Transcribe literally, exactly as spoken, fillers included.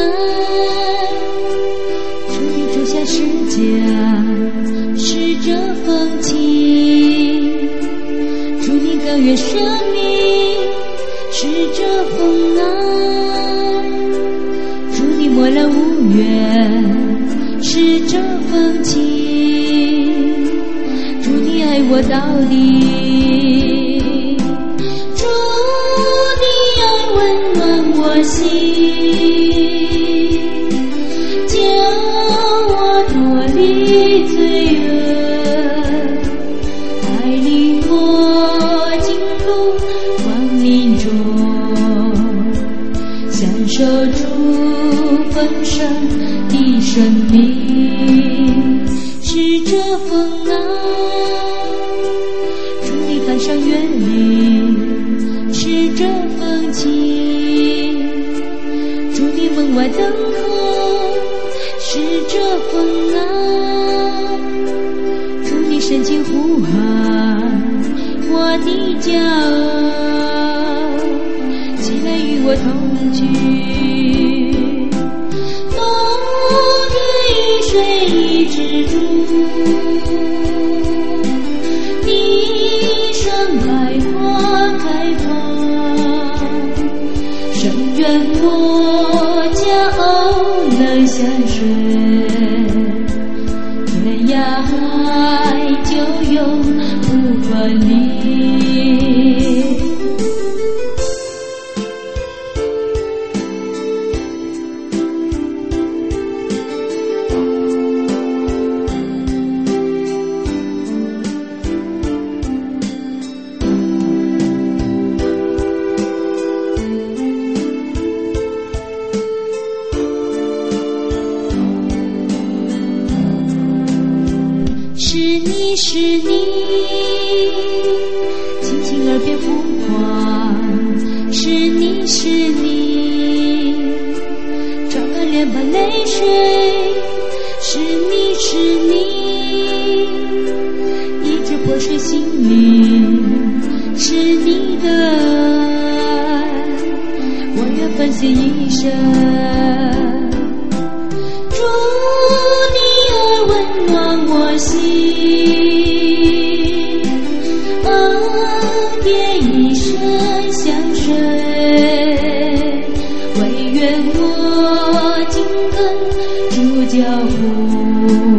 祝你种下世家，是这风景。祝你高原生命，是这风浪。祝你莫了无怨，是这风情。祝你爱我到底，祝你爱温暖我心，叫我脱离罪恶，带领我进入光明中，享受主丰盛的生命。是这风浪，祝你攀上远岭，是这风景。祝你门外等候，是这风浪。祝你深情呼喊我的骄傲，起来与我同居，冬天雨水一直住，你双百花开放，深愿我骄傲能相随，天涯海就永不分离。是你是你，轻轻耳边浮华。是你是你，照看脸庞泪水。是你是你，医治破碎心灵。是你的爱，我愿奉献一生。祝你爱温暖我心，恩典一生相随，唯愿我紧跟主脚步，